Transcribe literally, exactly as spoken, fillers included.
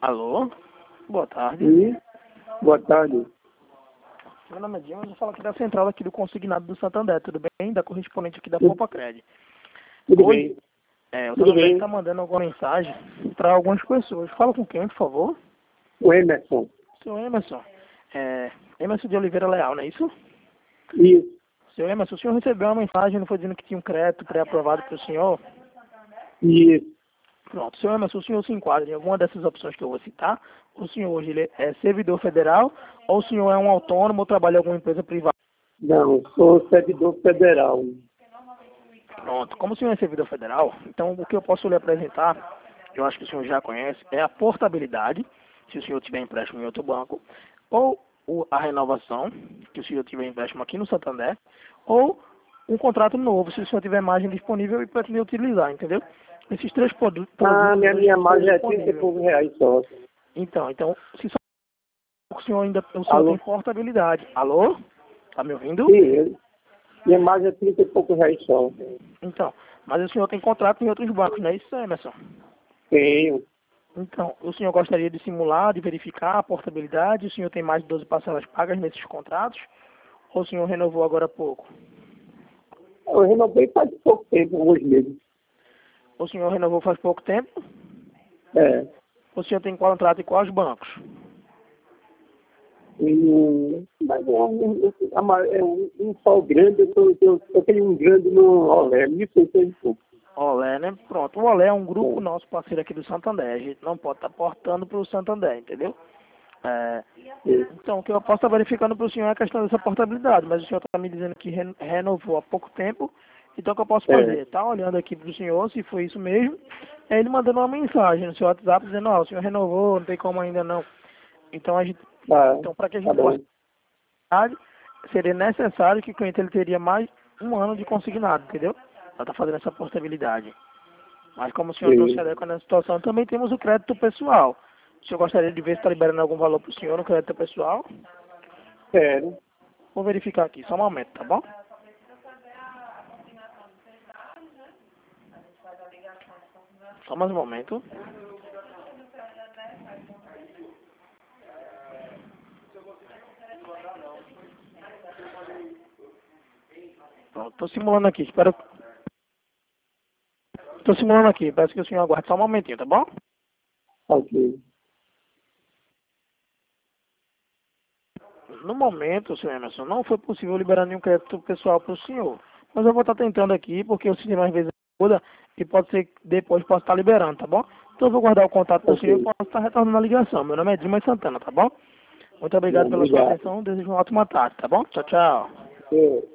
Alô? Boa tarde. Sim, boa tarde. Meu nome é Dimas, eu falo aqui da central aqui do Consignado do Santander, tudo bem? Da correspondente aqui da Popacred. Tudo Hoje, bem? é, o Tudo Santander bem? está mandando alguma mensagem para algumas pessoas. Fala com quem, por favor? O Emerson. Seu Emerson. É, Emerson de Oliveira Leal, não é isso? Isso. Seu Emerson, o senhor recebeu uma mensagem, não foi dizendo que tinha um crédito pré-aprovado para o senhor? Isso. Pronto, seu Emerson, o senhor se enquadra em alguma dessas opções que eu vou citar? O senhor hoje ele é servidor federal ou o senhor é um autônomo ou trabalha em alguma empresa privada? Não, sou servidor federal. Pronto, como o senhor é servidor federal, então o que eu posso lhe apresentar, eu acho que o senhor já conhece, é a portabilidade, se o senhor tiver empréstimo em outro banco, ou o- a renovação, que o senhor tiver empréstimo aqui no Santander, ou um contrato novo, se o senhor tiver margem disponível e pretender utilizar, entendeu? Esses três produ- Ah, produtos minha, hoje minha estão margem é trinta e disponíveis. poucos reais só. Então, então, se só o senhor ainda, o senhor tem Alô? portabilidade. Alô? Tá me ouvindo? Sim, eu- minha margem é trinta e poucos reais só. Então, mas o senhor tem contrato em outros bancos, não é isso, Emerson? Tenho. Então, o senhor gostaria de simular, de verificar a portabilidade? O senhor tem mais de doze parcelas pagas nesses contratos? Ou o senhor renovou agora há pouco? Eu renovei faz pouco tempo, alguns meses. O senhor renovou faz pouco tempo? É. O senhor tem contrato em quais bancos? E, mas é um, a ma- é um, um só grande, eu, tô, eu, eu tenho um grande no Olé, mil e seiscentos e pouco. Olé, né? Pronto. O Olé é um grupo É. nosso parceiro aqui do Santander. A gente não pode estar portando para o Santander, entendeu? É, É. então, o que eu posso estar verificando para o senhor é a questão dessa portabilidade, mas o senhor está me dizendo que re- renovou há pouco tempo, então o que eu posso É. fazer? Está olhando aqui para o senhor, se foi isso mesmo, é ele mandando uma mensagem no seu WhatsApp dizendo, ó, o senhor renovou, não tem como ainda não. Então, a gente, Tá, então para que a tá gente possa, bom. seria necessário que o cliente ele teria mais um ano de consignado, entendeu? Para estar fazendo essa portabilidade. Mas como o senhor trouxe Sim. a nessa situação, também temos o crédito pessoal. O senhor gostaria de ver se está liberando algum valor para o senhor no crédito pessoal? Sério. Vou verificar aqui, só um momento, tá bom? Só mais um momento. Pronto, tô simulando aqui, espero... Tô simulando aqui, peço que o senhor aguarde só um momentinho, tá bom? Ok. No momento, senhor Emerson, não foi possível liberar nenhum crédito pessoal para o senhor. Mas eu vou estar tentando aqui, porque o sistema às vezes muda e pode ser que depois possa estar liberando, tá bom? Então eu vou guardar o contato do senhor e Ok. posso estar retornando a ligação. Meu nome é Dimas Santana, tá bom? Muito Bom, obrigado pela sua obrigado. atenção, desejo uma ótima tarde, tá bom? Tchau, tchau. É.